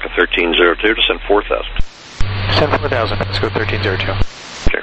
1302 to send 4,000. Send 4,000, Pasco 1302. Okay.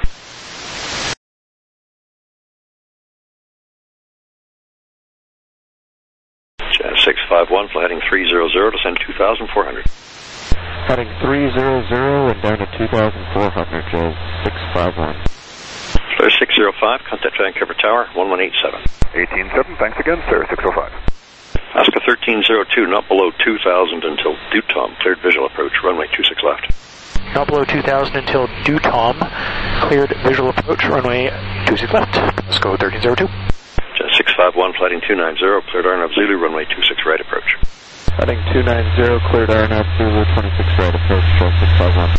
Jazz 651, fly heading 300 to send 2,400. Heading 300 and down to 2,400, Jazz 651. Clear 605, contact Vancouver Tower, 1187. 187, thanks again, sir, 605. Oscar 1302, not below 2,000 until Dutom, cleared visual approach, runway 26 left. Not below 2,000 until Dutom, cleared visual approach, runway 26 left. Pasco 1302. Jazz 651, flighting 290, cleared Arnav Zulu, runway 26 right approach. Heading 290, cleared Arnav Zulu, 26 right approach, Jazz 651.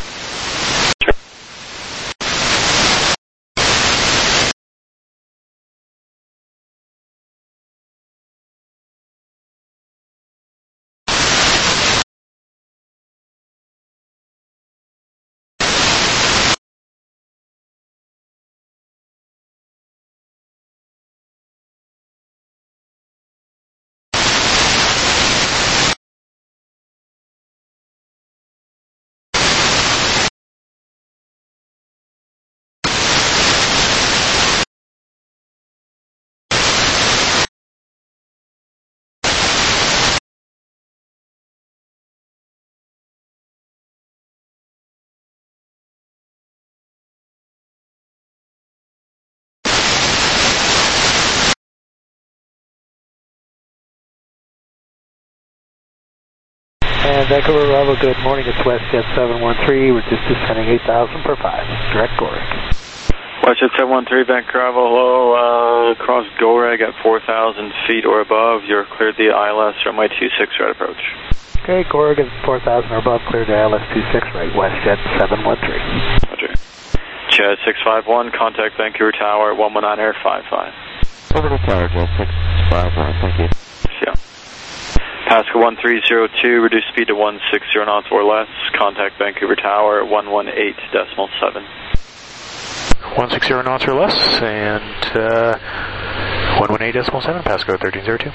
And Vancouver Bravo, good morning. It's WestJet 713. We're just descending 8,000 per 5. Direct Goreg. WestJet 713, Vancouver Bravo, hello. Across Goreg at 4,000 feet or above. You're cleared the ILS runway 26 right approach. Okay, Goreg at 4,000 or above. Cleared the ILS 26 right. WestJet 713. Roger. Jazz 651, contact Vancouver Tower 119 Air 55. Over to Tower, Jazz 651, thank you. Yeah. Pasco 1302, reduce speed to 160 knots or less. Contact Vancouver Tower 118.7. 160 knots or less, and 118.7, Pasco 1302.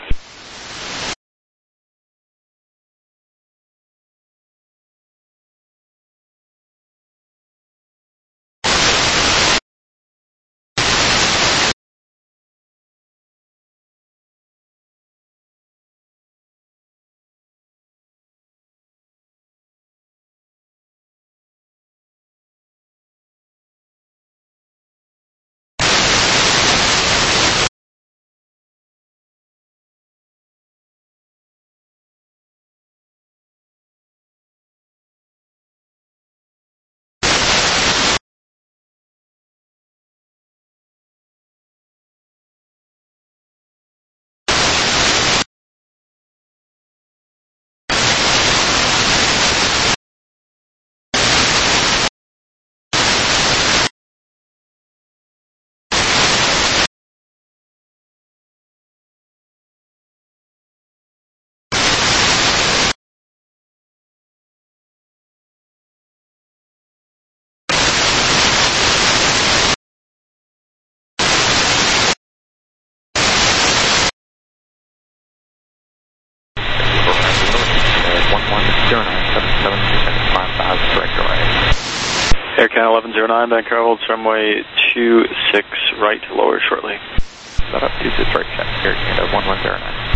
Air Canada 1109, Vancouver holds runway 26 right, lower shortly. Set up 26 right, check. Air Canada 1109.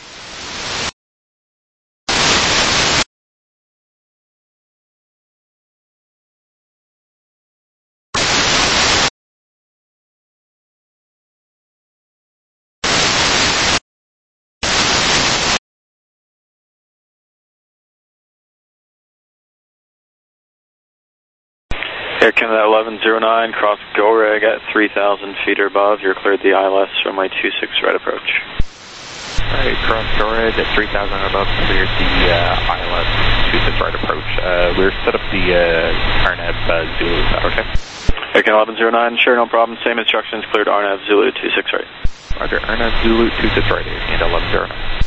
Air Canada 1109, cross Goreg at 3,000 feet or above. You're cleared the ILS runway 26 right approach. Alright, cross Goreg at 3,000 or above, cleared the ILS 26 right approach. We're set up the Arnav Zulu, is that okay? Air Canada 1109, sure, no problem. Same instructions, cleared Arnav Zulu 26 right. Roger, Arnav Zulu 26 right, Air Canada 1109.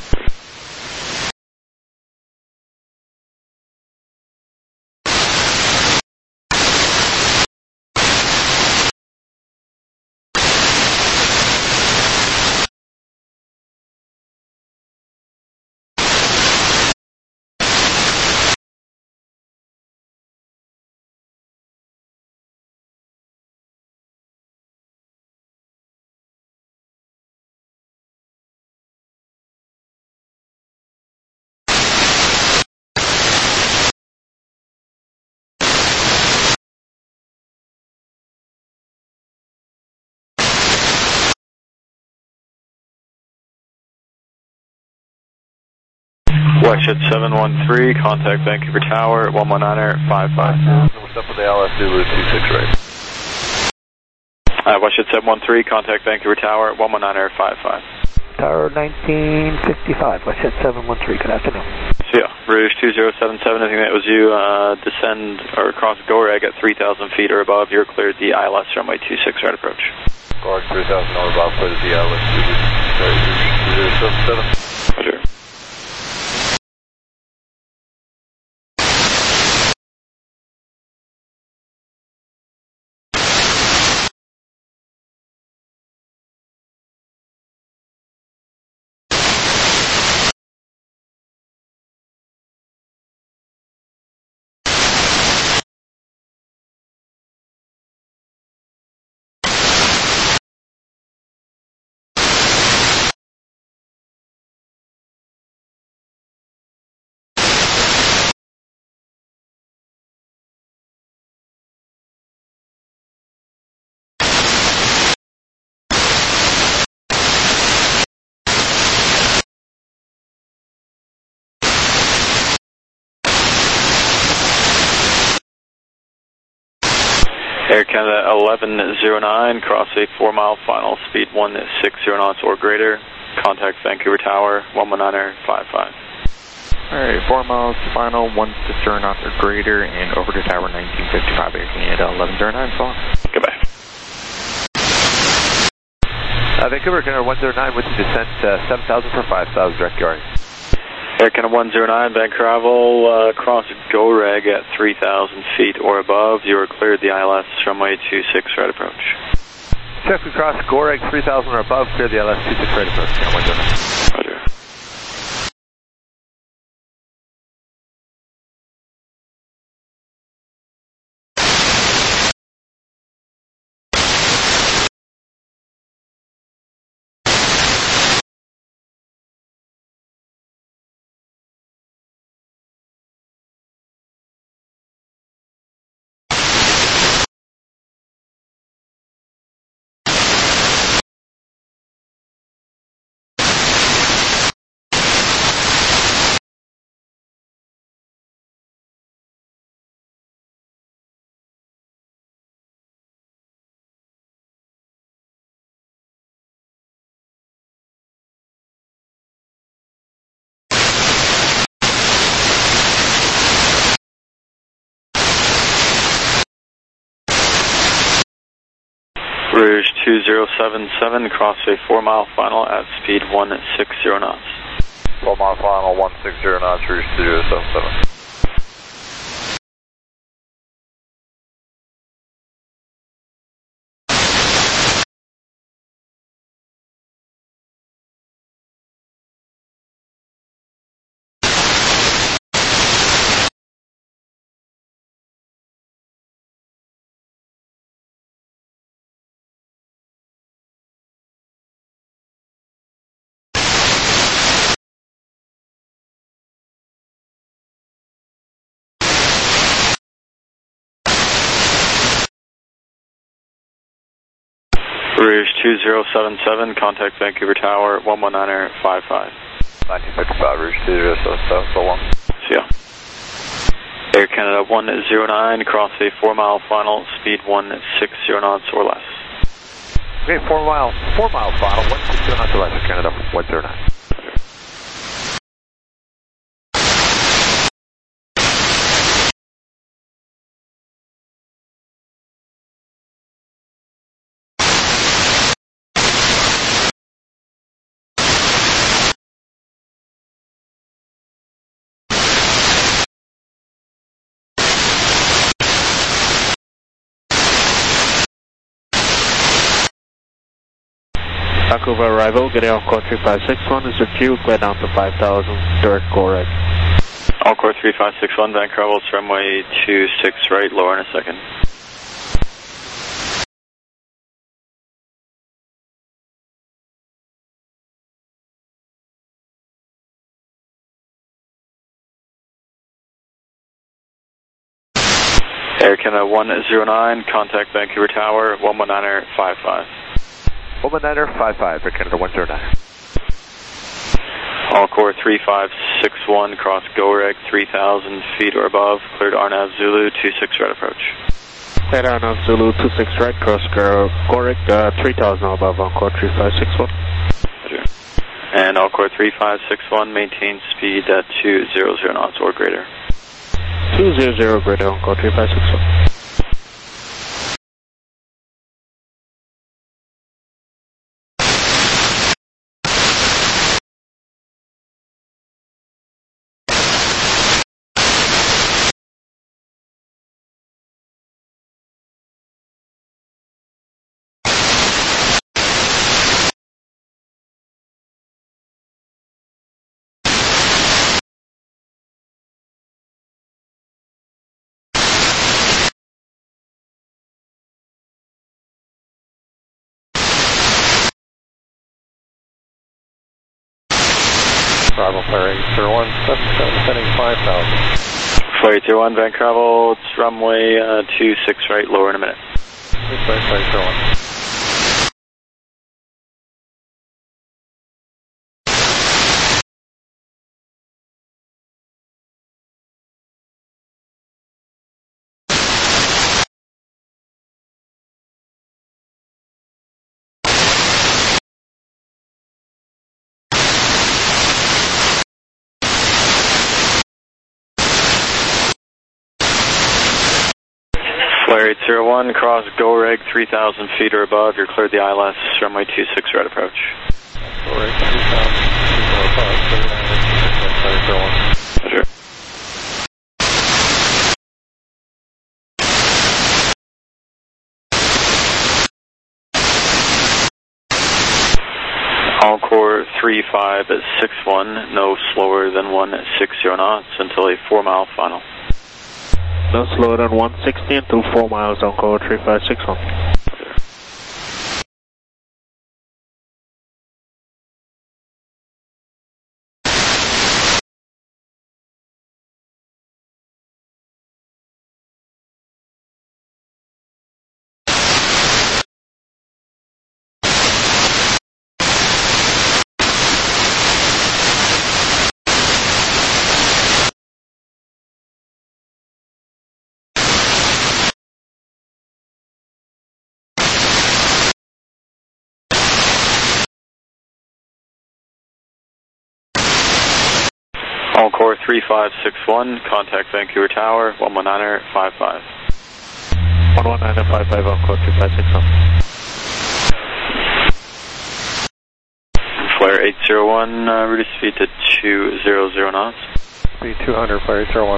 WestJet 713, contact Vancouver Tower, 119er 55. What's up with the ILS Zulu 26 right? WestJet 713, contact Vancouver Tower, 119er 55. Tower 1955, WestJet 713, good afternoon. See ya. Rouge 2077, I think that was you. Descend or cross GORAG at 3,000 feet or above. You're cleared the ILS runway 26 right approach. GORAG 3,000 or above, cleared the ILS Zulu 2077. Roger. Air Canada 1109, cross a 4-mile final, speed 160 knots or greater. Contact Vancouver Tower, 119er 55. Alright, 4 miles final, 160 knots or greater, and over to Tower 1955, Air Canada 1109, so on. Goodbye. Vancouver Canada 109 with the descent 7,000 for 5,000 direct yard. Air Canada 109, bank travel, cross GORAG at 3,000 feet or above. You are cleared the ILS runway 26 right approach. Check across GORAG 3,000 or above, clear the ILS 26 right approach. Canada 109. Roger. Rouge 2077, cross a 4-mile final at speed 160 knots. 4-mile final, 160 knots, Rouge 2077. Rouge 2077, contact Vancouver Tower, 119er 55. 1955, Rouge 2077, so long. See ya. Air Canada 109, cross a 4-mile final, speed 160 knots or less. Okay, 4-mile final, 160 knots or less, Air Canada 109. Vancouver arrival, getting on call 3561, is your clear down to 5,000, direct GORAG. Encore 3561, Vancouver, runway 26 right, lower in a second. Air Canada 109, contact Vancouver Tower, 119er 55. 119er 55, Air Canada 109. All core 3561, cross GOREG 3,000 feet or above, cleared RNAV Zulu 26 right approach. Cleared RNAV Zulu 26 right, cross GOREG 3,000 above on core 3561. Roger. And all core 3561, maintain speed at 200 knots or greater. 200 greater on core 3561. Bravo, Flare 801, descending 5,000. Flare 801, Vancouver, it's runway 26 right, lower in a minute. 6 right, Flare 801. Flare 801, cross GOREG 3,000 feet or above, you're cleared the ILS, runway 26 right approach. GOREG 3,000 feet or above, cleared ILS 26 right, Flare 801. Roger. All core 3561, no slower than 160 knots until a 4-mile final. No slower than 160 until 4 miles on core 3561. All core 3561, contact Vancouver Tower, 119er 55. 119er 55 on core 3561. Flare 801, reduce speed to 200 knots. Speed 200, Flare 801.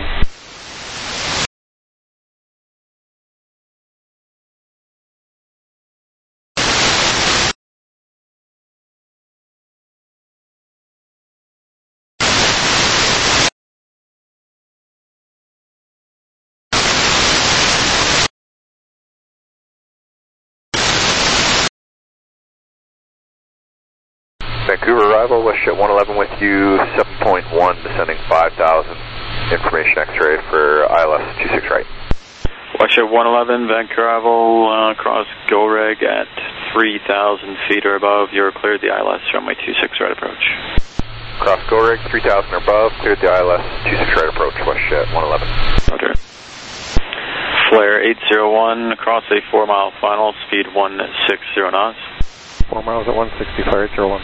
Vancouver arrival, WestJet 111 with you, 7.1, descending 5,000. Information X-ray for ILS 26 right. WestJet 111, Vancouver arrival, cross GOREG at 3,000 feet or above, you're cleared the ILS, runway 26 right approach. Cross GOREG 3,000 or above, cleared the ILS 26 right approach, WestJet 111. Roger. Flare 801, across a 4-mile final, speed 160 knots. 4 miles at 160, Flare 801.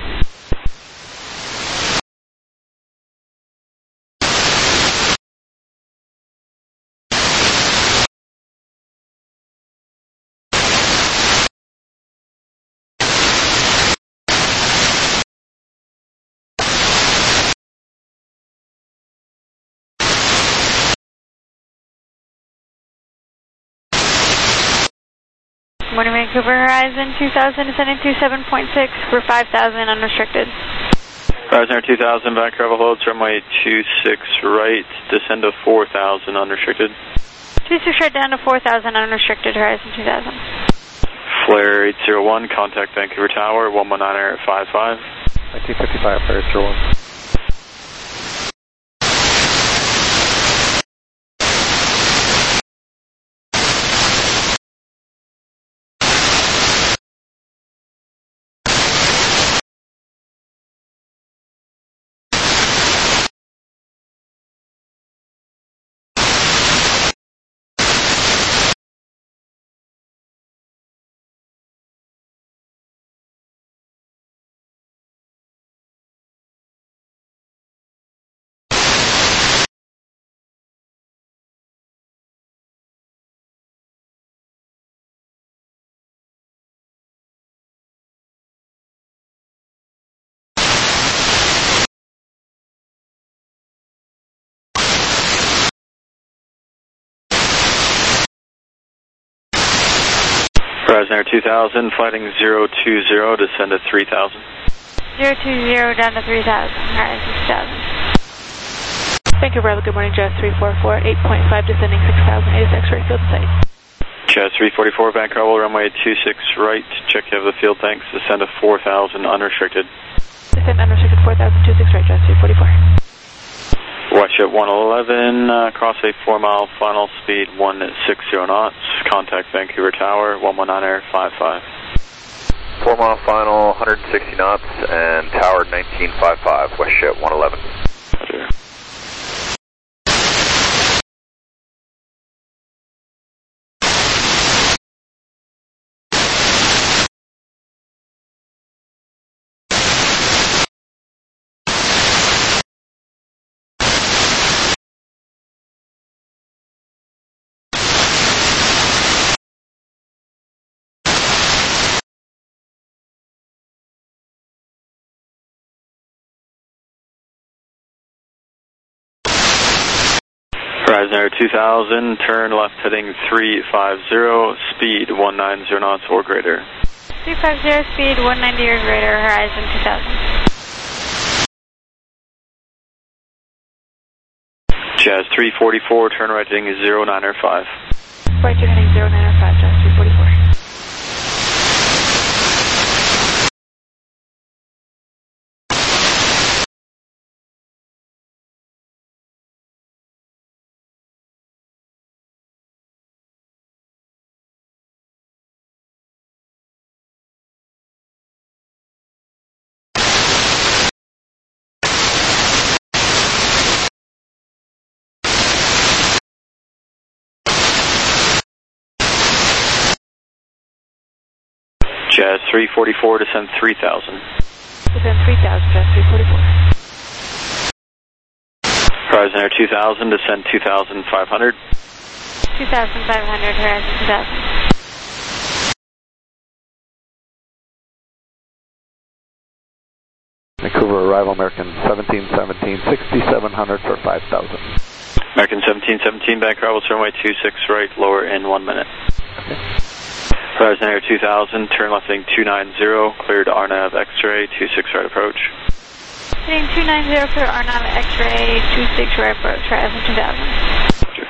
Morning, Vancouver Horizon 2000, descending 27.6 for 5,000 unrestricted. Horizon Air 2000, Vancouver holds runway 26 right, descend to 4,000 unrestricted. 26 right down to 4,000 unrestricted, Horizon 2000. Flare 801, contact Vancouver Tower, 119er 55. 1955, Flare 801. Horizon Air 2000, flighting 020, descend to 3000. 020 down to 3000, Horizon 2000. Vancouver Bravo, good morning, Jazz 344, 8.5, descending 6000, is X-ray field sight. Jazz 344, Vancouver, runway 26 right, check you have the field, thanks, descend to 4000, unrestricted. Descend unrestricted 4000, 26 right, Jazz 344. Westjet 111, cross a 4-mile final speed 160 knots, contact Vancouver Tower, 119 Air 55. 4-mile final, 160 knots, and tower 1955, Westjet 111. Roger. Horizon Air 2000, turn left heading 350, speed 190 knots or greater. 350, speed 190 or greater, Horizon 2000. Jazz 344, turn right heading 0905. Right, you're heading 0905, Jazz 344. Jazz 344, descend 3000. Descend 3000, Jazz 344. Horizon Air 2000, descend 2500. 2500, Horizon 2000. Vancouver arrival, American 1717, 6700 for 5000. American 1717, back arrival, runway 26 right, lower in 1 minute. Okay. Horizon Air 2000, turn left heading 290, cleared RNAV X-ray, 26 right approach. Heading 290 for RNAV X-ray, 26 right approach, Horizon 2000. Roger.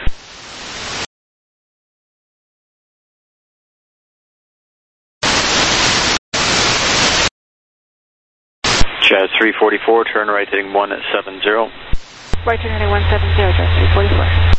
Jazz 344, turn right heading 170. Right, you're heading 170, Jazz 344.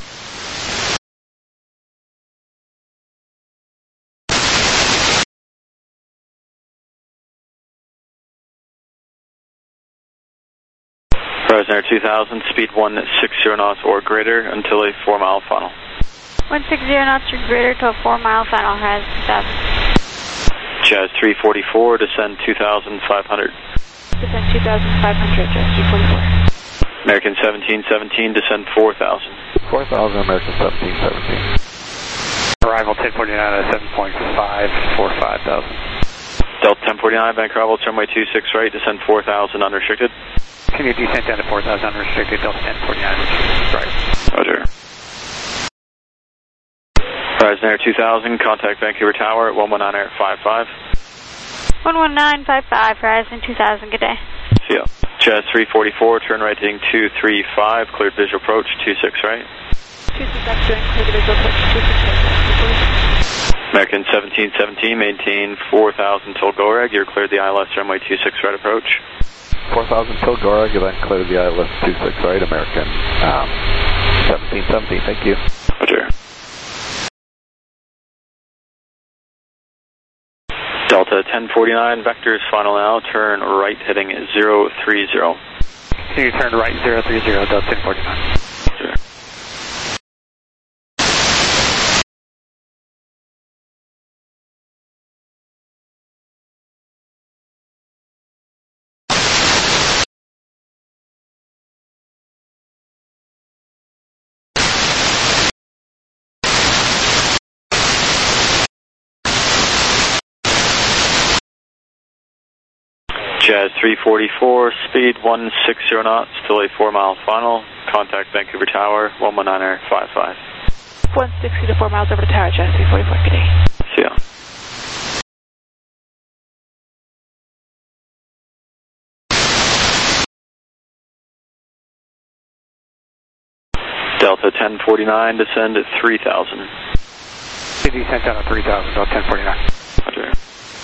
Horizon Air 2000, speed 160 knots or greater until a 4-mile final. 160 knots or greater to a 4-mile final, Horizon 2000. Jazz 344, descend 2500. Descend 2500, Jazz 344. American 1717, descend 4000. 4000, American 1717. Arrival 1049 at 7.5 for 5000. Delta 1049, Vancouver, runway 26 right, descend 4000 unrestricted. Continue descent down to 4000 unrestricted, Delta 1049, right. Roger. Horizon Air 2000, contact Vancouver Tower at 119 Air 55. 11955, Horizon 2000, good day. See ya. Jazz 344, turn right heading 235, cleared visual approach, 26 right. 26 left, doing clear the visual approach, 26 right, American 1717, maintain 4000 till GORAG, you're cleared the ILS runway 26 right approach. 4000 till GORAG, you then clear the ILS 26 right, American 1717, thank you. Roger. Delta 1049, vectors final now, turn right heading 030. Continue turn right 030, Delta 1049. Roger. Jazz 344, speed 160 knots, till a 4-mile final. Contact Vancouver Tower, 119 Air 55. 160 to 4 miles over the tower, Jazz 344, good day. See ya. Delta 1049, descend at 3,000. Descent down to 3,000, Delta 1049. Roger.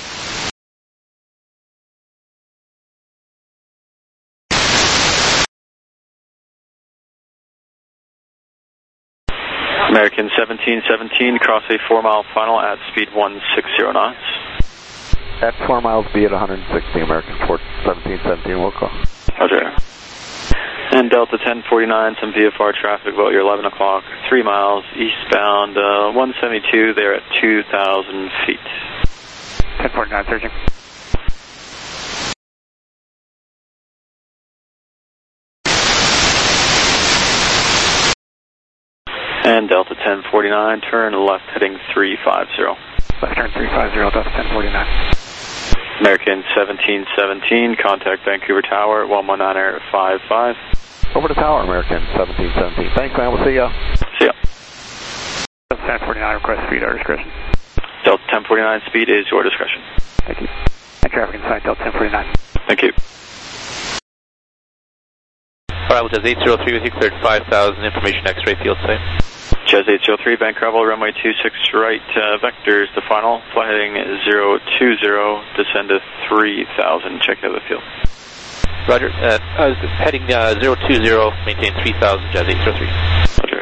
American 1717, cross a 4-mile final at speed 160 knots. At 4 miles, be at 160, American 1717, we'll call. Roger. And Delta 1049, some VFR traffic about your 11 o'clock, 3 miles eastbound, 172, there at 2,000 feet. 1049, searching. And Delta 1049, turn left heading 350. Left turn 350, Delta 1049. American 1717, contact Vancouver Tower, 119.55. Over to Tower, American 1717. Thanks, man. We'll see ya. See ya. Delta 1049, request speed, our discretion. Delta 1049, speed is your discretion. Thank you. And traffic inside Delta 1049. Thank you. Arrival Jazz 803 with you, cleared 5,000, information X-ray field site. Jazz 803, bank travel, runway 26 right, vectors to final, flight heading 020, descend to 3,000, check out the field. Roger, heading 020, maintain 3,000, Jazz 803. Roger.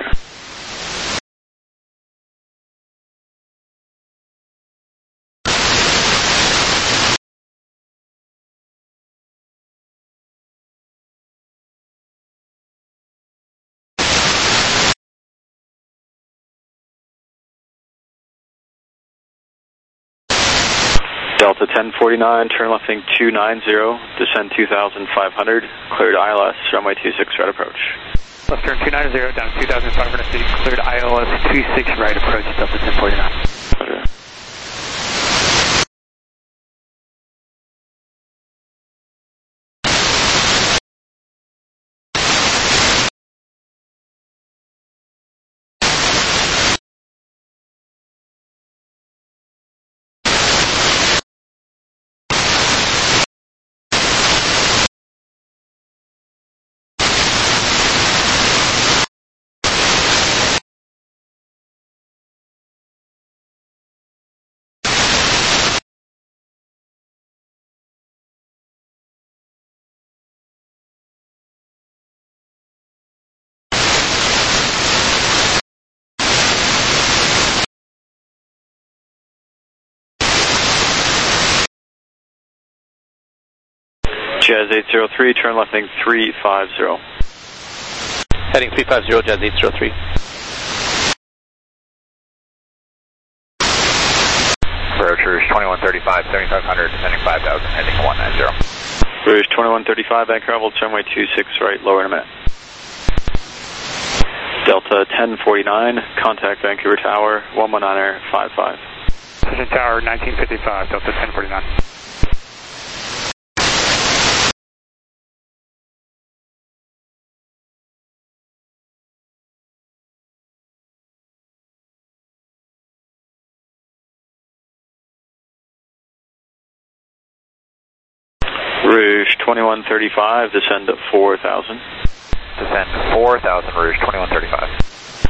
Delta 1049, turn left heading 290, descend 2,500, cleared ILS, runway 26 right approach. Left turn 290, down 2,500 feet, cleared ILS 26 right approach, Delta 1049. Roger. Jazz 803, turn left heading 350. Heading 350, Jazz 803. Approach Rouge 2135, 7500, descending 5,000, heading 190. Rouge 2135, bank travel, runway 26 right, lower in a minute. Delta 1049, contact Vancouver Tower, 119.55. Precision Tower 1955, Delta 1049. Rouge 2135, descend at 4,000. Descend 4,000, Rouge 2135.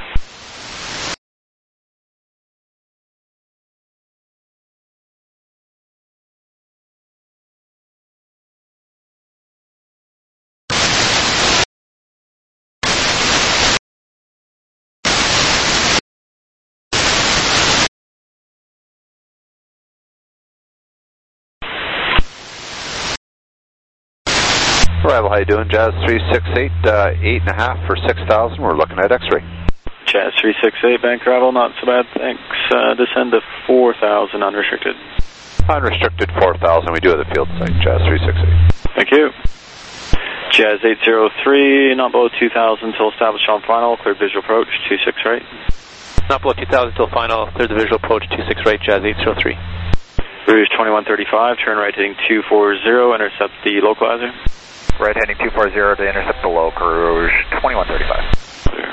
Arrival, how you doing? Jazz 368, 8.5 for 6,000. We're looking at X-ray. Jazz 368, bank travel, not so bad, thanks. Descend to 4,000, unrestricted. Unrestricted 4,000. We do at the field site, Jazz 368. Thank you. Jazz 803, not below 2,000 until established on final, cleared visual approach, 26 right. Not below 2,000 until final, cleared the visual approach, 26 right, Jazz 803. Rouge 2135, turn right heading 240, intercept the localizer. Right heading 240 to intercept the local, Rouge 2135. Clear.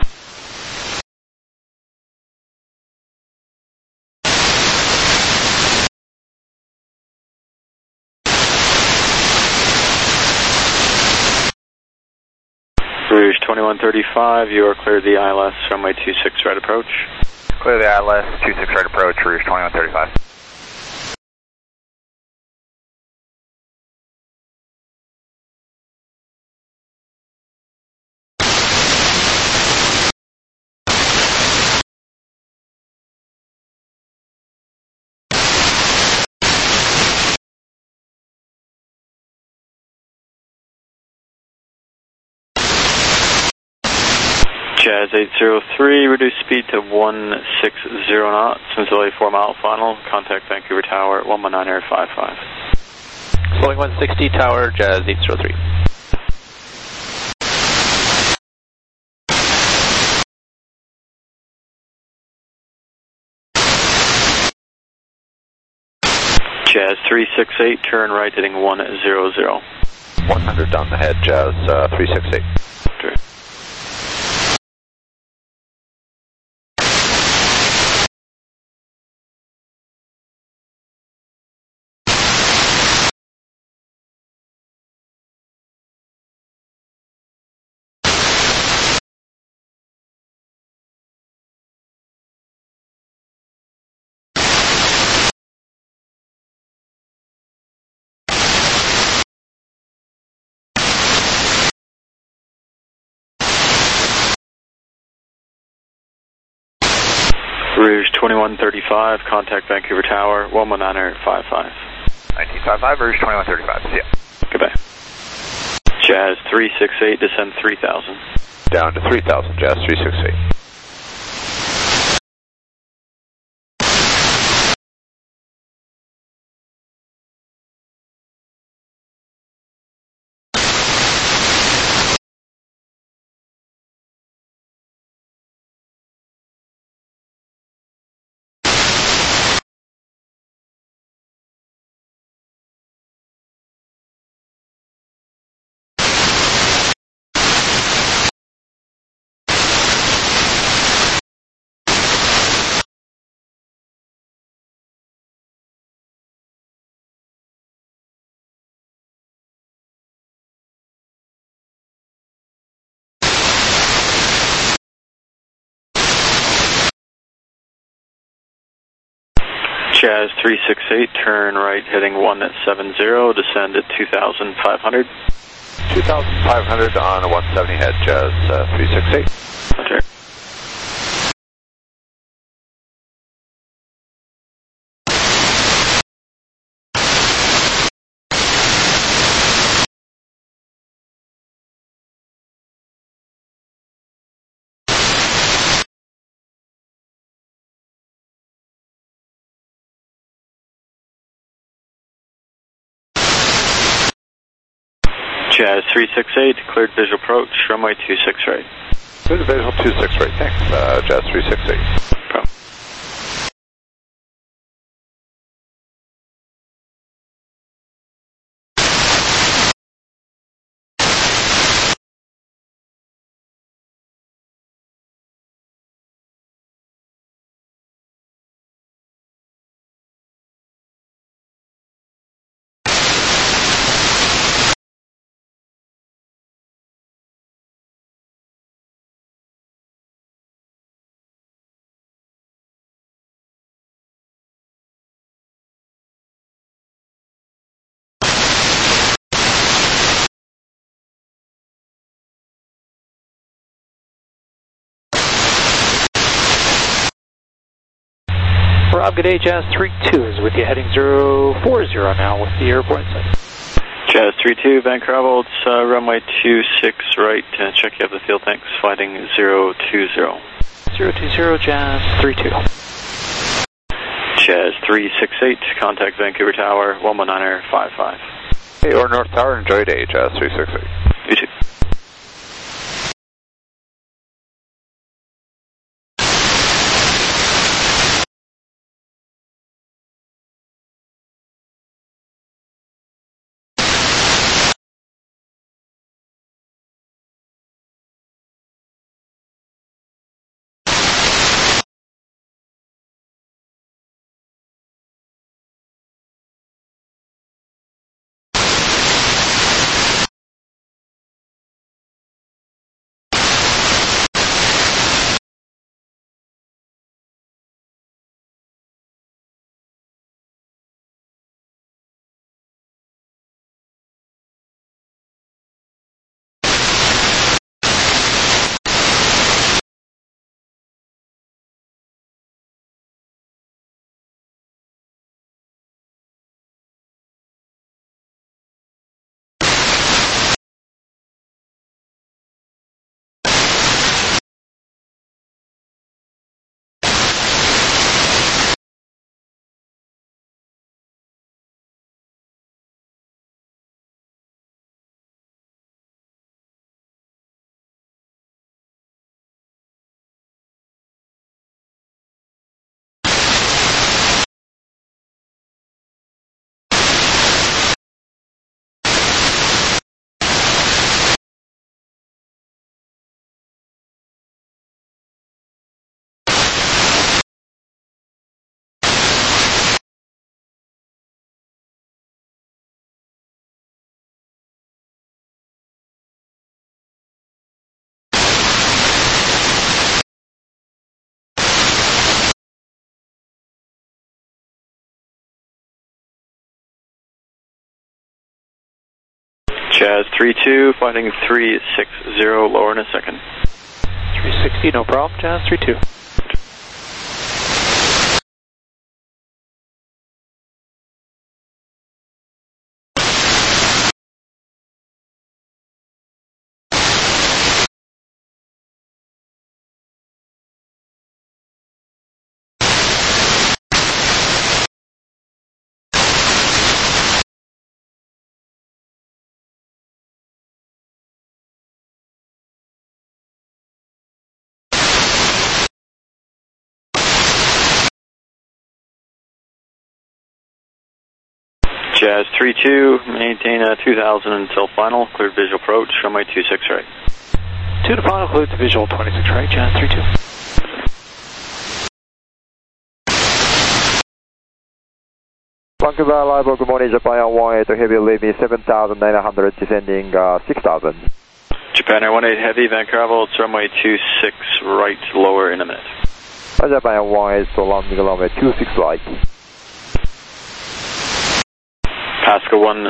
Rouge 2135, you are cleared the ILS runway 26 right approach. Clear the ILS 26 right approach, Rouge 2135. Jazz 803, reduce speed to 160 knots, Missouri 4 mile final, contact Vancouver Tower 119.55. Slowing 160, Tower, Jazz 803. Jazz 368, turn right heading 100. 100 down the head, Jazz 368. Okay. Rouge 2135, contact Vancouver Tower 119.55. 1955, Rouge 2135, see ya. Goodbye. Jazz 368, descend 3000. Down to 3000, Jazz 368. Jazz 368, turn right heading 170, descend at 2500. 2500 on a 170 head, Jazz 368. Okay. Jazz 368, cleared visual approach, runway 26 right. Cleared visual 26 right, thanks, Jazz 368. No problem. Rob, good day, Jazz 32 is with you, heading 040 now with the airport inside. Jazz 32, Vancouver, it's runway 26 right, check you have the fuel tanks, flighting 020. 020, Jazz 32. Jazz 368, contact Vancouver Tower 119.55. Hey, or North Tower, enjoy your day, Jazz 368. You too. Jazz 32, flighting 360, lower in a second. 360, no problem, Jazz 32. Jazz 32, maintain 2000 until final, cleared visual approach, runway 26 right. 2 to final, cleared to visual 26 right, Jazz 32. Vancouver Arrival, good morning, Japan Air 18 Heavy, leaving 7,900, descending 6,000. Japan Air 18 Heavy, Vancouver, it's runway 26 right, lower in a minute. Japan Air 18, so landing runway 26 right. Pasco 1.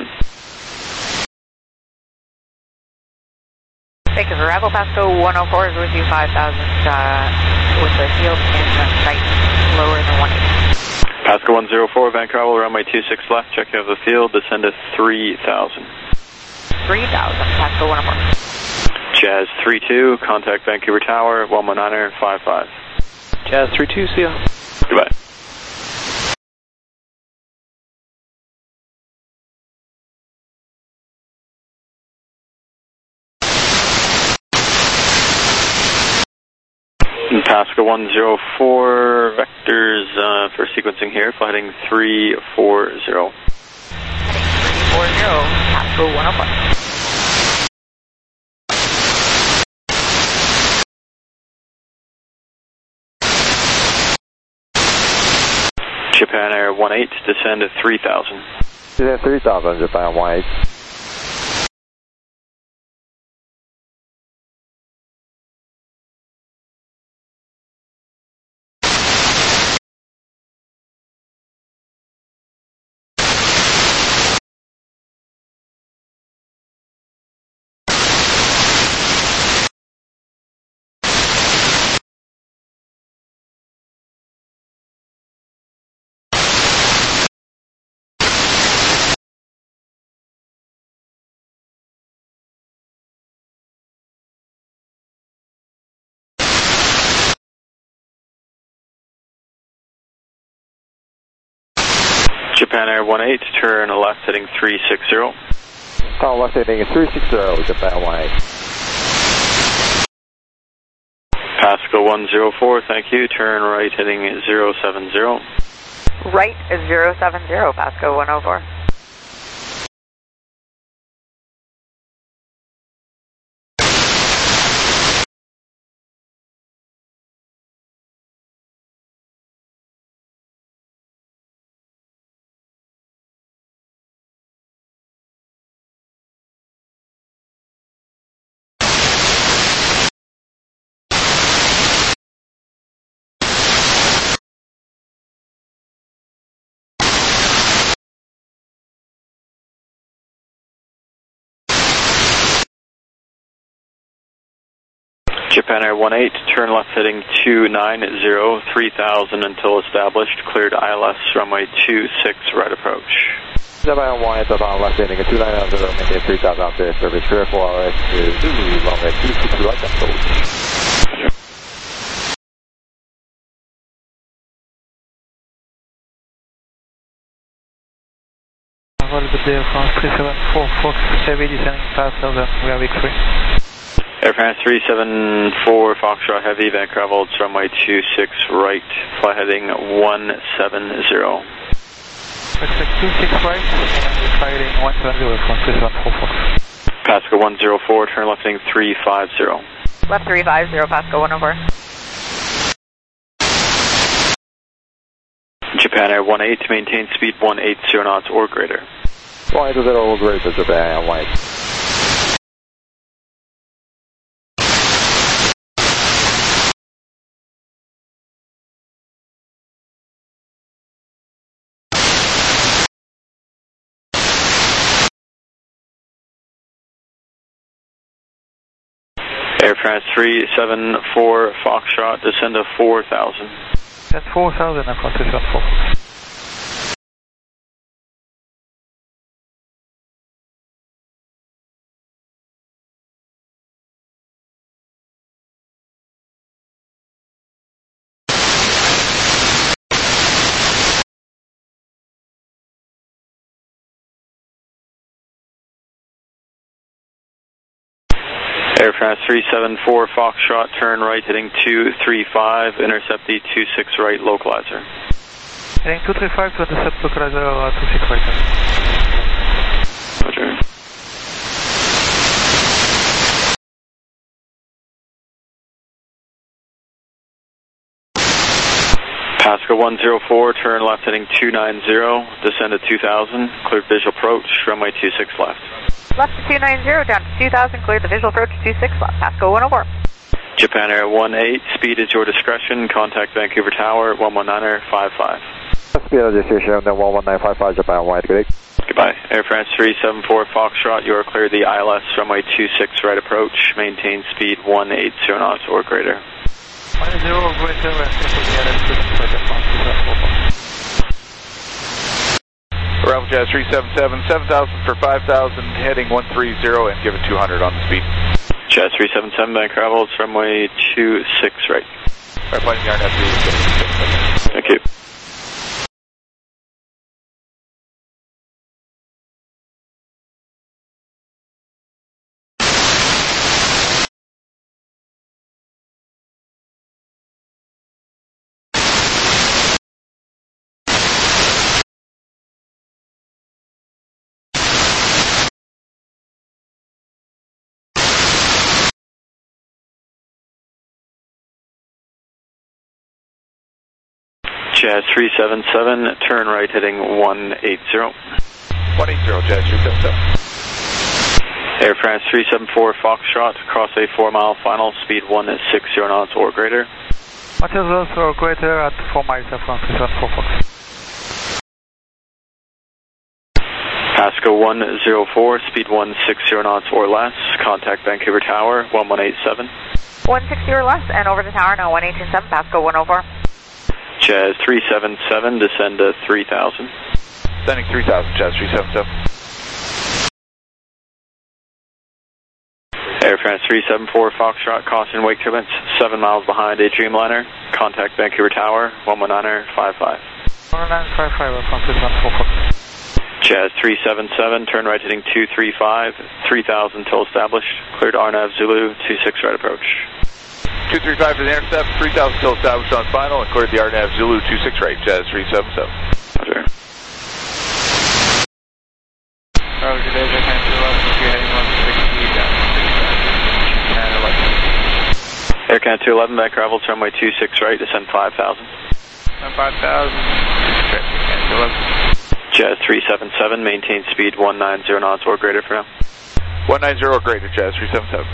Thank you for arrival, Pasco 104 is with you, 5,000 with the field and right lower than 180. Pasco 104, Vancouver, runway 26 left, check out the field, descend to 3,000. 3,000, Pasco 104. Jazz 32, contact Vancouver Tower, 119er, 55. Jazz 32, see ya. Goodbye. Pasco 104, vectors for sequencing here, flighting 340. Heading 340, Pasco 104. Japan Air 18, descend to 3,000. Descend 3,000, Japan Air 18. Japan Air 18, turn left heading 360. Turn left heading 360, Japan Air 18. Pasco 104, thank you, turn right heading 070. Right is 070, Pasco 104. Japan Air 18, turn left heading 290, 3,000 until established, cleared ILS, runway 26, right approach. Japan Air 18, turn left heading 290, maintain 3,000 after service, clear for RS to runway 26, right approach. Vol de France 374, Fox Heavy, descending 5,000, we are victory. Air France 374, Foxtrot Heavy, Vancouver, runway 26 right, flight heading 170. Expect 26 right, and flight heading 170 from 374 Fox. Pasco 104, turn left heading 350. Left 350, Pasco 104. Japan Air 18, maintain speed 180 knots or greater. 180 or greater, Japan Air 18. Air France 374 Foxtrot, descend to 4,000. Descend 4,000 and France 374. Air France 374 Foxtrot, turn right heading 235, intercept the 26 right localizer. Heading 235 to intercept localizer 26 right. Roger. Pasco 104, turn left heading 290, descend to 2000, cleared visual approach, runway 26 left. Left to 290, down to 2000, cleared the visual approach, 26 left, Pasco 104. Japan Air 18, speed is your discretion, contact Vancouver Tower, 119er 55. Speed registration, then 11955, Japan 18, good day. Goodbye. Air France 374 Foxtrot, you are clear the ILS, runway 26 right approach, maintain speed 180 knots or greater. 10 greater and Arrival Jazz 377, 7,000 for 5,000, heading 130 and give it 200 on the speed. Jazz 377, bank arrival, it's runway 26 right. Right, flying the RNAV. Thank you. Jazz 377, turn right heading 180. 180, Jazz 377. Air France 374 Foxtrot, cross a 4-mile final, speed 160 knots or greater. 10 or greater at 4 miles of France 374 Fox. Pasco 104, speed 160 knots or less, contact Vancouver Tower, 1187. 160 or less, and over the tower now, 1827, Pasco 104. Jazz 377, descend to 3,000. Descending 3,000, Jazz 377. Air France 374 Foxtrot, caution wake turbulence, 7 miles behind a Dreamliner. Contact Vancouver Tower, 119er 55. 11955, France 374 Fox. Jazz 377, turn right heading 235, 3,000 till established. Cleared RNAV Zulu, 26 right approach. 235 for the intercept, 3,000 still established on final, and cleared the RNAV Zulu 26 right, Jazz 377. Roger. Roger, Air France 211, you're heading 160 down to 6,000. Air Canada 211, back arrival, runway 26 right, descend 5,000. 5,000, 26 right, Canada 211. Jazz 377, maintain speed 190 knots or greater for now. 190 or greater, Jazz 377.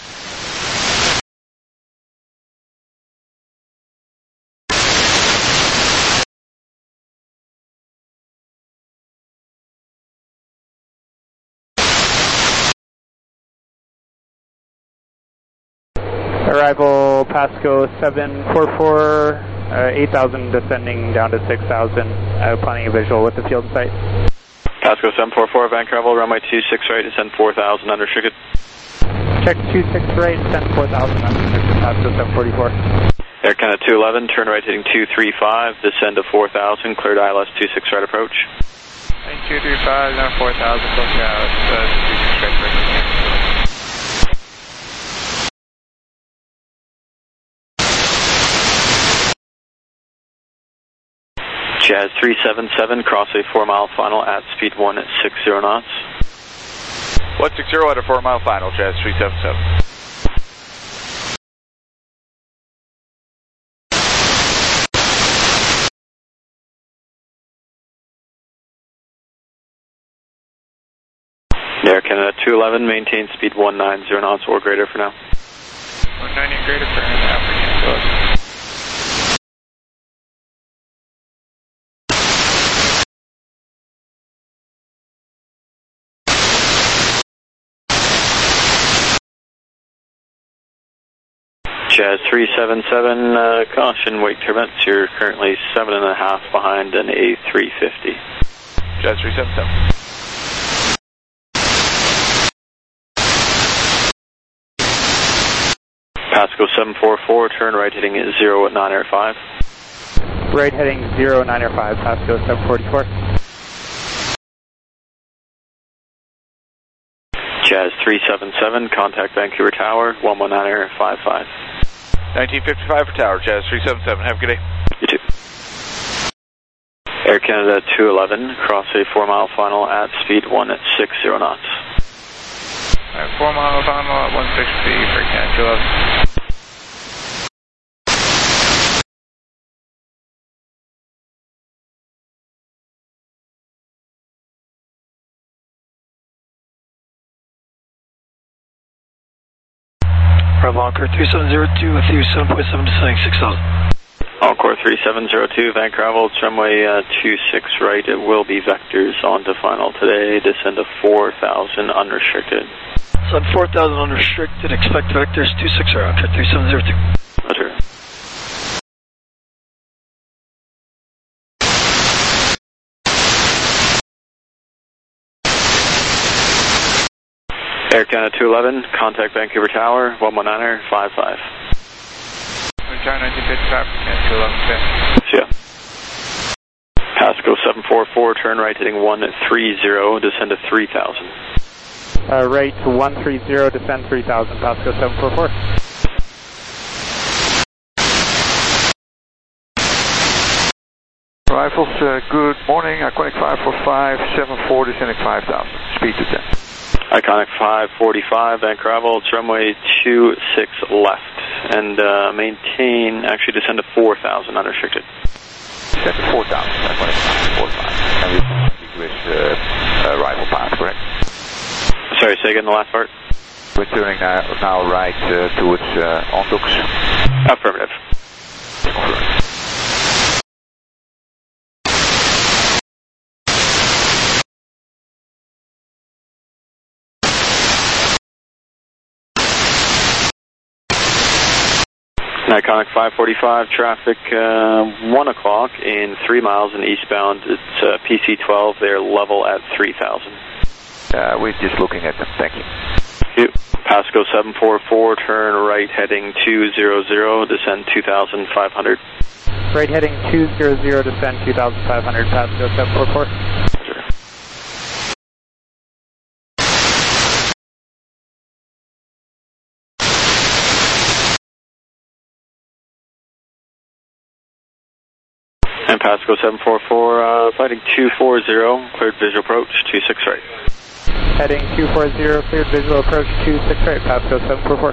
Arrival Pasco 744, 8,000 descending down to 6,000, planning a visual with the field in sight. Pasco 744, bank arrival, runway 26 right, descend 4,000, unrestricted. Check 26 right, descend 4,000, unrestricted, Pasco 744. Air Canada 211, turn right heading 235, descend to 4,000, cleared ILS 26 right approach. 235, now 4,000, close out, 26 right approach. Jazz 377, cross a 4-mile final at speed 160 knots. 160 at a 4-mile final, Jazz 377. Air Canada 211, maintain speed 190 knots or greater for now. 190 greater for now. Jazz 377, caution, wake turbulence. You're currently 7.5 behind an A350. Jazz 377. Pasco 744, turn right heading 0 at 9 air 5. Right heading 0, 9 air 5, Pasco 744. Jazz 377, contact Vancouver Tower, 119 air 55. 1955 for Tower, Jazz 377. Have a good day. You too. Air Canada 211, cross a 4-mile final at speed 160 knots. 4-mile final at 160 for Air Canada 211. Bravo Encore 3702 with you, 7.7 descending 6,000. Encore 3702, Vancouver, it's runway 26 right. It will be vectors on to final today. Descend to 4,000 unrestricted. Sun 4,000 unrestricted, expect vectors 26 right, Encore 3702. Roger. Air Canada 211, contact Vancouver Tower, 119 air 55. Tower 1955, Canada 211, See ya. Pasco 744, turn right heading 130, descend to 3,000. Right to 130, descend 3,000, Pasco 744. Rifles, good morning. Iconic 545, 74, descending 5,000. Speed to 10. Iconic 545, Vancouver, it's runway 26 left. And maintain, actually descend to 4,000 unrestricted. Descend to 4,000, Iconic 545. And we wish rifle path, correct? Sorry, say again the last part? We're turning now right towards Ondux. Affirmative. Iconic 545, traffic 1 o'clock in 3 miles and eastbound. It's PC-12, they're level at 3,000. We're just looking at them, thank you. Pasco 744, turn right heading 200, descend 2,500. Right heading 200, descend 2,500, Pasco 744. And Pasco 744, fighting 240, cleared visual approach, 26 right. Heading 240, cleared visual approach, 26 right, Pasco 744.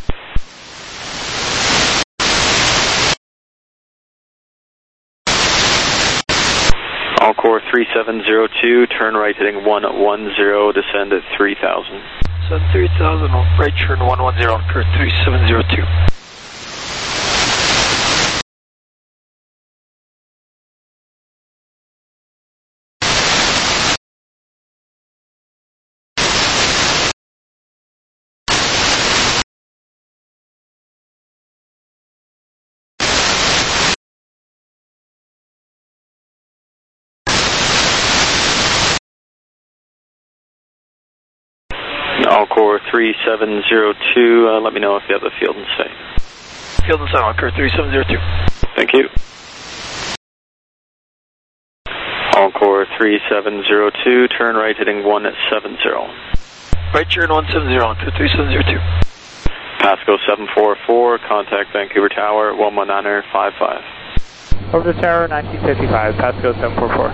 Encore 3702, turn right heading 110, descend at 3,000. Sun 3,000, right turn 110, Encore 3702. Encore 3702, let me know if you have the field and stay. Field and stay, Encore 3702. Thank you. Encore 3702, turn right heading 170. Right turn 170, Encore 3702. Pasco 744, contact Vancouver Tower, 119 air 55. Over to Tower 1955, Pasco 744.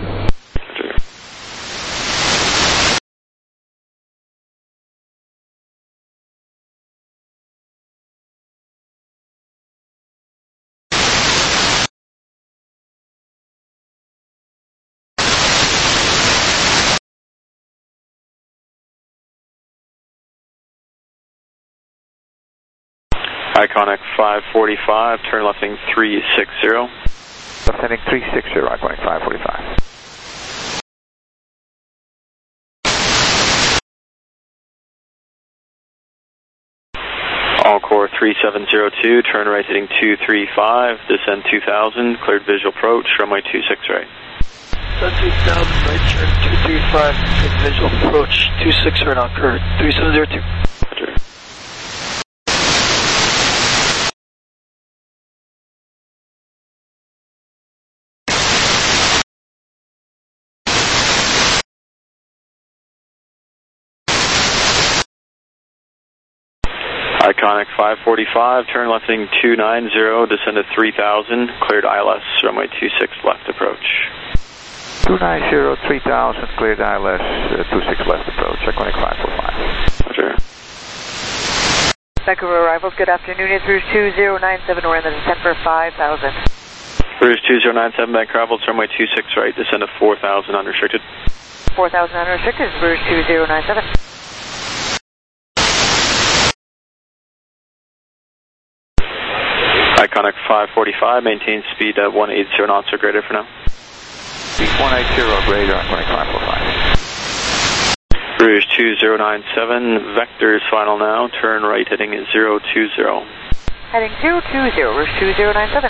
Iconic 545, turn left heading 360. Left heading 360, Iconic 545. All core 3702, turn right heading 235, descend 2000, cleared visual approach, runway 26 right. Descend 2000, right turn 235, cleared visual approach, 26 right on curve, 3702. Roger. Iconic 545, turn left heading 290, descend to 3000, cleared ILS, runway 26 left approach. 290, 3000, cleared ILS, 26 left approach, Iconic 545. Roger. Vancouver arrivals, good afternoon. It's Rouge 2097, we're in the descent for 5000. Rouge 2097, Vancouver arrivals, runway 26 right, descend to 4000 unrestricted. 4000 unrestricted, Rouge 2097. Iconic 545, maintain speed at 180 knots or greater for now. Speed 180 or greater, Iconic 545. Rouge 2097, vectors final now, turn right heading 020. Heading 020, Rouge 2097.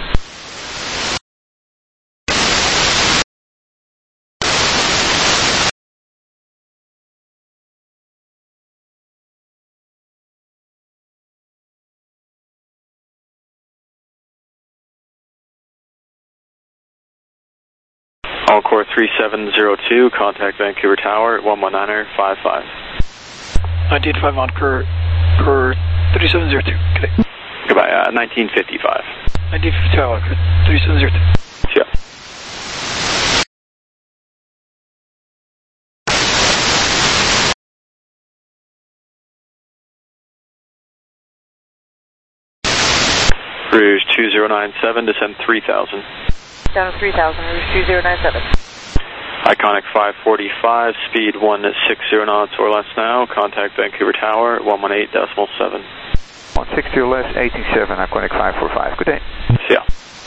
All core 3702, contact Vancouver Tower, 119er55. 1985 on curve 3702. Okay. Goodbye, 1955. 1955 on curve 3702. Yeah. Rouge 2097, descend 3000. Down to 3000, Rouge 2097. Iconic 545, speed 160 knots or less now, contact Vancouver Tower, 118.7. 160 or less, 87, Iconic 545, good day. Yeah.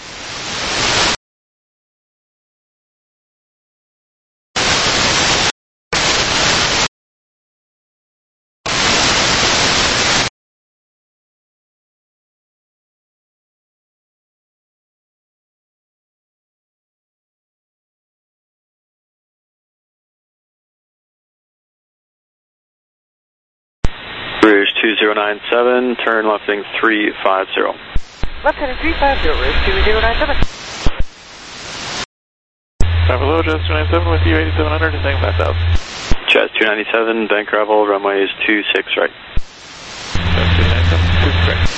Rouge 2097, turn left heading 350. Left heading 350, Rouge 2097. Hello, Jazz 297 with you, 8700, descending 5000. Jazz 297, bank arrival, runway is 26 right. Jazz 297, 26 right.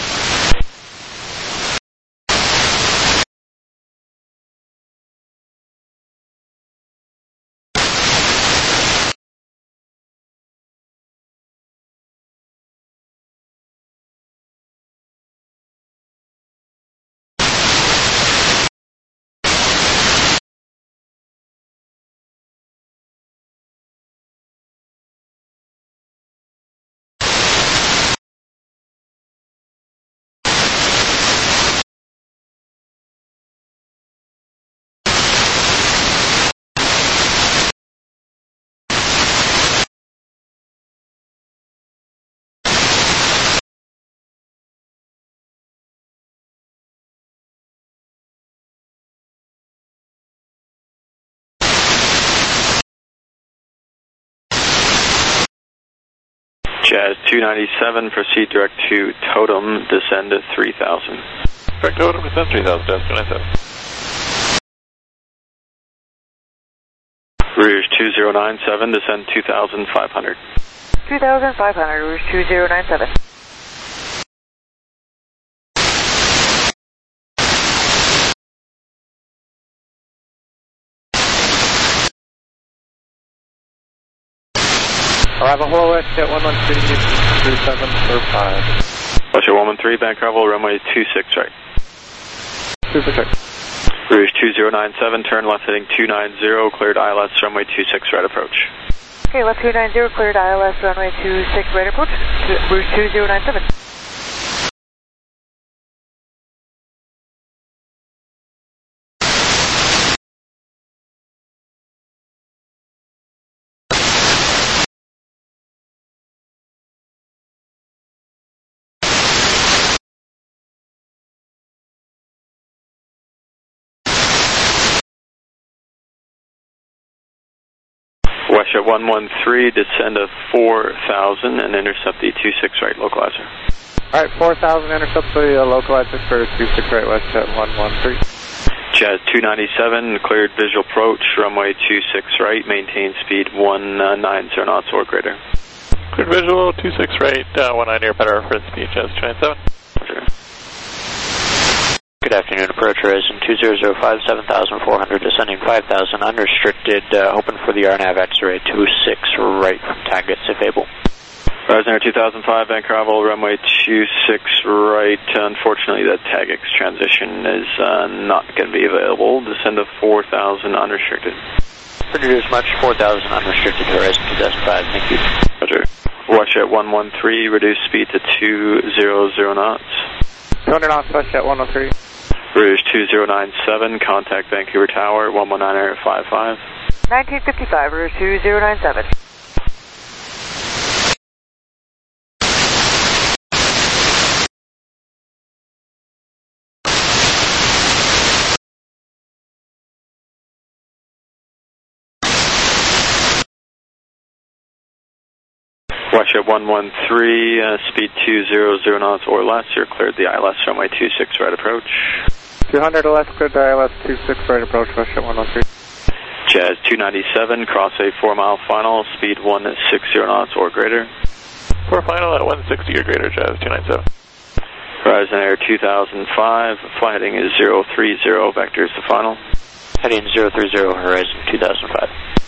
Jazz 297, proceed direct to Totem, descend to 3000. Direct Totem, descend 3000, Jazz 297. Rouge 2097, descend 2500. 2500, Rouge 2097. Arrival Hello West at 113-3745. Russia 113, bank arrival, runway 26 right. 26 right. Rouge 2097, turn left heading 290, cleared ILS, runway 26 right approach. Okay, left 290, cleared ILS, runway 26 right approach, Rouge 2097. WestJet 113, descend to 4,000 and intercept the 26 right localizer. Alright, 4,000, intercept the localizer for 26 right WestJet 113. Jazz 297, cleared visual approach, runway 26 right, maintain speed 190 knots or greater. Cleared visual, 26 right, 19 or better for speed, Jazz 297. Roger. Good afternoon, approach horizon 2005, 7,400, descending 5,000, unrestricted, hoping for the RNAV X-ray 26 right from targets if able. Horizon Air 2005, Vancouver Oval, runway 26 right. Unfortunately, that TAGX transition is not going to be available. Descend to 4,000 unrestricted. Produce much, 4,000 unrestricted, horizon 2005, thank you. Roger. WestJet 113, reduce speed to 200 knots. 200 knots, WestJet 113. Rouge 2097, contact Vancouver Tower, 119.55. 1955, Rouge 2097. WestJet 113, speed 200 knots or less. You're cleared the ILS runway 26 right approach. 200 or less, cleared the ILS 26 right approach, WestJet 113. Jazz 297, cross a 4-mile final, speed 160 knots or greater. 4 final at 160 or greater, Jazz 297. Horizon Air 2005, flight heading is 030, vectors to final. Heading 030, horizon 2005.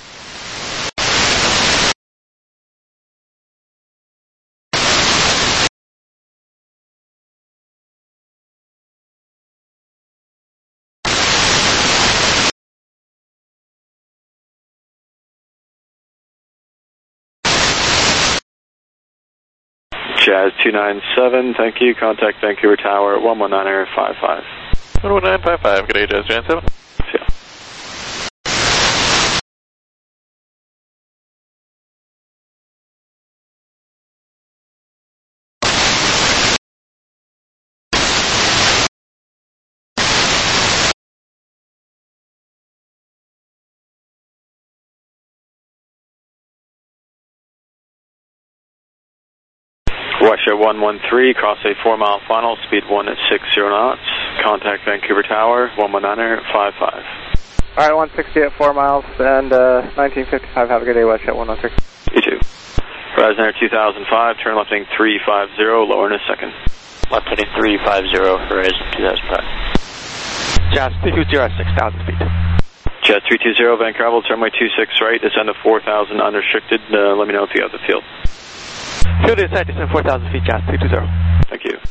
Jazz 297, thank you. Contact Vancouver Tower, 119.55. 119.55, good day, Jazz 297. Yeah. WestJet 113, cross a 4-mile final, speed 160 knots. Contact Vancouver Tower, 119.55. Alright, 160 at 4 miles and 1955. Have a good day, WestJet 113. You too. Horizon Air 2005, turn left heading 350, lower in a second. Left heading 350, horizon 2005. Jazz 320 at 6,000 feet. Jazz 320, Vancouver, runway 26 right, descend to 4,000 unrestricted. Let me know if you have the field. Field inside, descend 4,000 feet, Jazz 320. Thank you.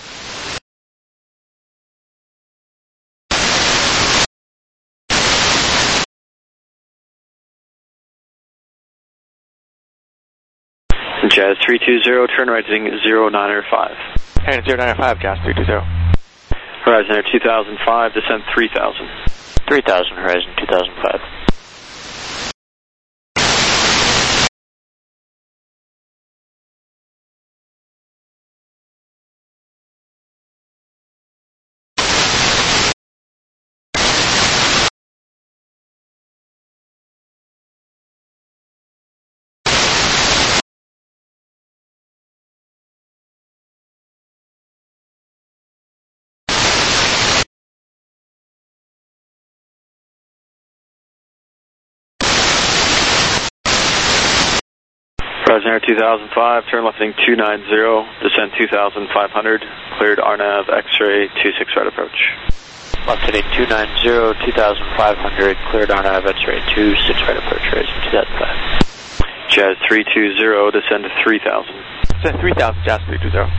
Jazz 320, turn right heading 095. And 095, Jazz 320. Horizon Air 2005, descend 3,000. 3,000, horizon 2005. Horizon Air 2005, turn left heading 290, descend 2,500, cleared RNAV X-ray 26 right approach. Left heading 290, 2,500, cleared RNAV X-ray 26 right approach, horizon 2005. Jazz 320, descend to 3,000. Descend 3,000, Jazz 320.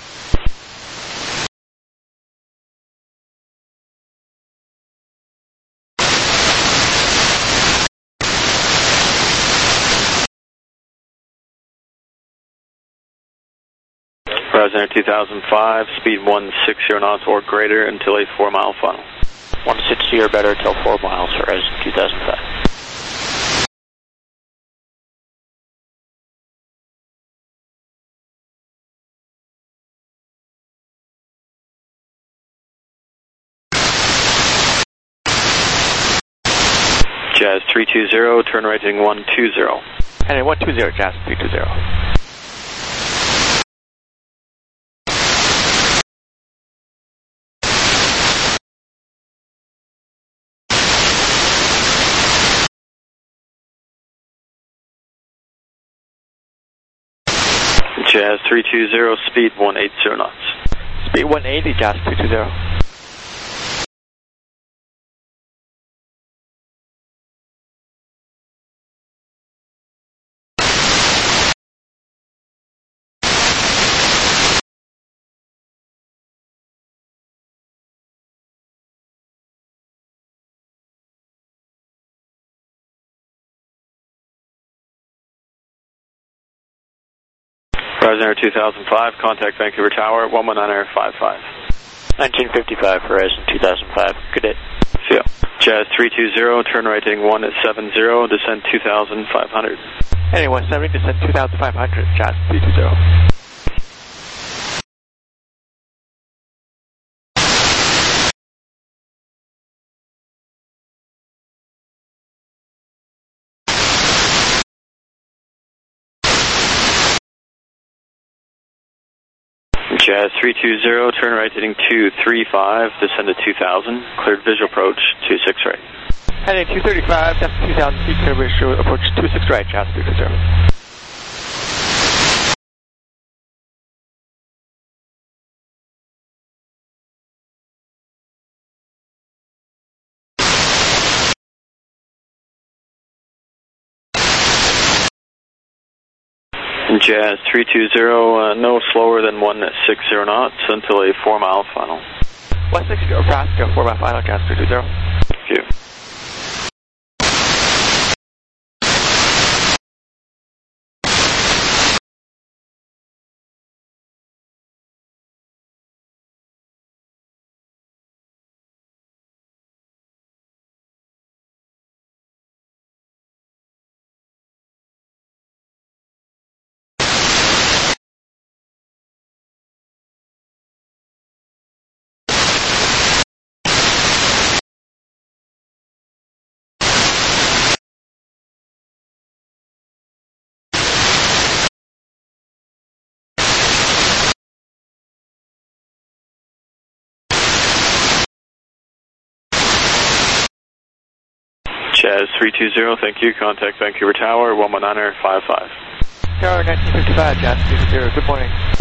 Horizon Air 2005, speed 160 knots or greater until a 4-mile final. 160 or better till 4 miles, horizon 2005. Jazz 320, turn right heading 120. Heading 120, Jazz 320. Jazz 320, speed 180 knots. Speed 180, Jazz 320. Horizon 2005, contact Vancouver Tower, 119.55. 1955, Horizon 2005. Good day. See ya. Jazz 320, turn right heading 170, descend 2,500. Heading 170, descend 2,500, Jazz 320. Jazz 320, turn right heading 235, descend to 2,000, cleared visual approach 26 right. Heading 235, that's 2,000 feet, cleared visual approach 26 right, Jazz 320. Jazz 320, no slower than 160 knots until a 4-mile final. 160 Nebraska, 4-mile final, Jazz 320. Thank you. Jazz 320, thank you. Contact Vancouver Tower, 119.55. Tower 1955, Jazz 320. Good morning.